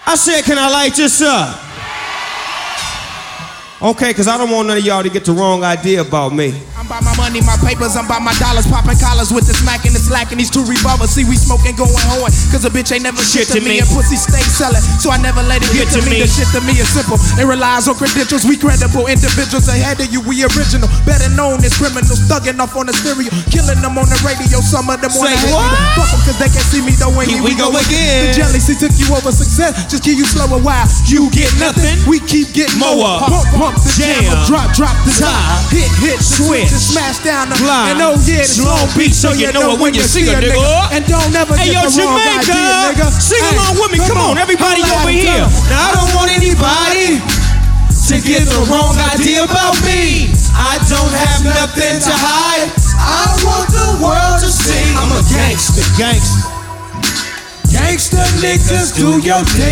I said, can I light this up? Okay, cause I don't want none of y'all to get the wrong idea about me. I'm by my money, my papers, I'm by my dollars, popping collars with the smack and the slack and these two revolvers. See, we smoking, going hard, cause a bitch ain't never shit to me. And pussy stay selling, so I never let it get to me. The shit to me is simple, it relies on credentials. We credible individuals ahead of you, we original. Better known as criminals, thugging off on the stereo, killing them on the radio. Some of them wanna hate me, fuck them cause they can't see me though. Here we go again. The jealousy took you over success, just keep you slow a while. You get nothing, we keep getting more. Pump the jam, drop the top, hit, switch, and smash down the line. And oh yeah, it's Long Beach, so you know it when you see a nigga. And don't ever get the wrong idea, nigga. Sing along with me, come on, everybody over here. Now I don't want anybody to get the wrong idea about me. I don't have nothing to hide. I want the world to see I'm a gangster. Gangster niggas, do your thing.